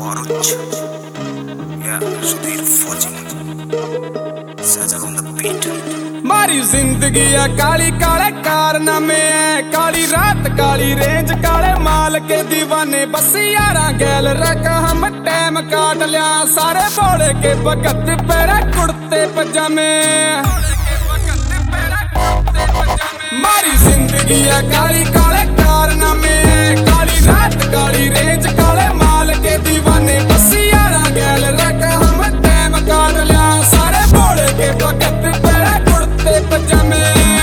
Baruch. Yeah, Sudhir Fauji. Saja on the beat. मारी जिंदगी है काली काले कारनामे है, काली रात काली रेंज काले माल के दीवाने, बस यारा गैल रख हम टाइम काट लिया सारे बोले के भगत पैरा कुर्ते पजामे। मारी जिंदगी है काली काले कारनामे है, काली रात काली रेंज काले माल के दीवाने, बस यारा गैल रख हम टाइम काट लिया सारे बोले के भगत पैरा कुर्ते पजामे।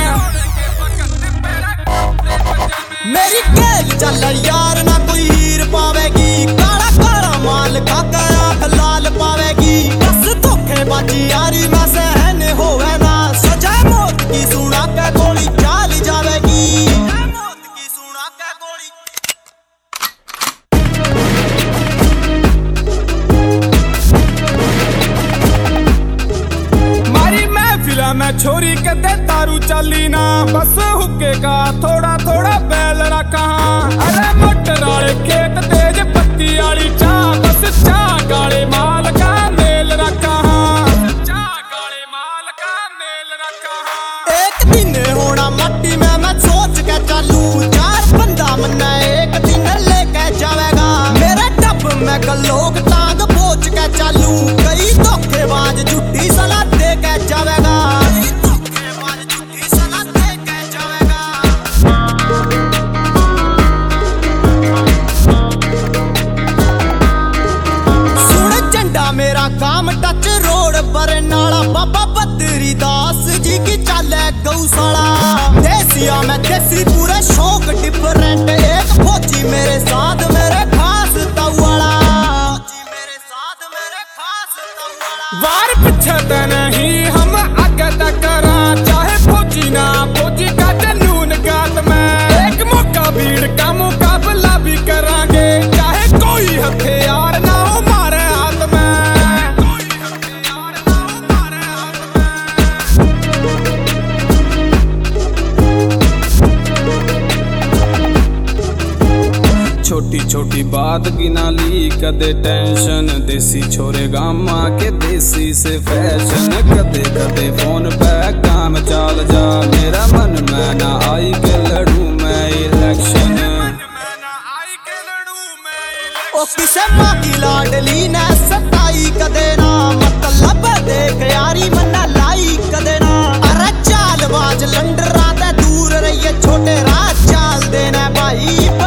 मेरी गैल चल यार ना कोई हीर पावेगी, काला काला माल खाकर आँख लाल पावेगी, बस धोखेबाजी यारी में सहन होवे ना, सजा मौत की सुना के गोली चाल जावेगी, मौत की सुना के गोली। मारी महफिला में छोरी कदे तारू चाली ना, बस हुक्के का थोड़ा थोड़ा बैल रखा। अरे मोटर वाले खेत तेज पत्ती वाली चाह, बस चाह काले माल का मेल रखा। चाह काले माल का मेल रखा। एक दिन होना मट्टी में मैं सोच के चलूं, चार बंदा मन्ना एक दिन लेके जावेगा, मेरे डब में लोग टांग बोझ के चलूं, कई धोखेबाज झूठी सलाह दे के जावेगा, कई धोखेबाज झूठी सलाह दे के जावेगा। सुन झंडा मेरा काम टच रोड पर नाला, बाबा बद्री दास जी की चाले गौशाला, देसिया में देसी पूरे शौक डिफरेंट, एक फौजी मेरे साथ मेरे खास तवाला, मेरे साथ मेरे खास तवाला। वार पीछे तो नहीं हम आगे तक करा, चाहे फौजी ना फौजी का जनून गात में, एक मौका भीड़ का मुकाबला भी करांगे, चाहे कोई हथियार ना हो हमारे हाथ में, कोई हथियार ना हो हमारे हाथ में। छोटी छोटी बात की ना ली कदे टेंशन, देसी छोरे गामा के देसी से फैशन, कदे कदे फोन पे काम चाल जा, मेरा मन में ना आई के लड़ू मैं इलेक्शन। ओ किसे माँ की लाडली ने सताई कदे ना, मतलब देख यारी मन्ना लाई कदे ना, अरे चालबाज लंडरा ते दूर रहिए छोटे राज चाल देना भाई।